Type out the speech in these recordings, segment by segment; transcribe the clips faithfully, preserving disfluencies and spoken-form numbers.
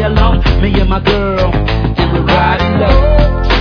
alone, me and my girl, and we're riding low.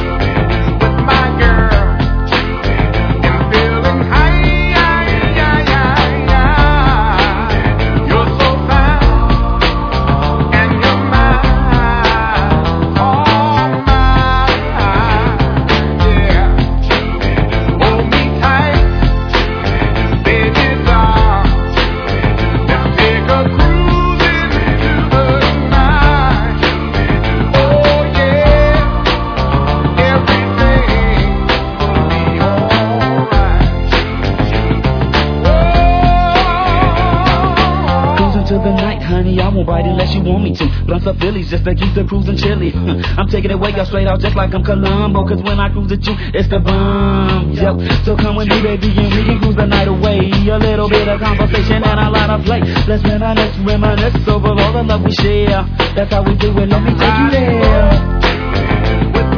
To the night, honey, I won't bite unless you want me to. Blunts up Phillies just to keep the cruising chilly. I'm taking it way up straight out just like I'm Columbo. Cause when I cruise with you, it's the bomb, yo. So come with me, baby, and we can cruise the night away. A little bit of conversation and a lot of play. Let's reminisce, reminisce over all the love we share. That's how we do it, let me take you there.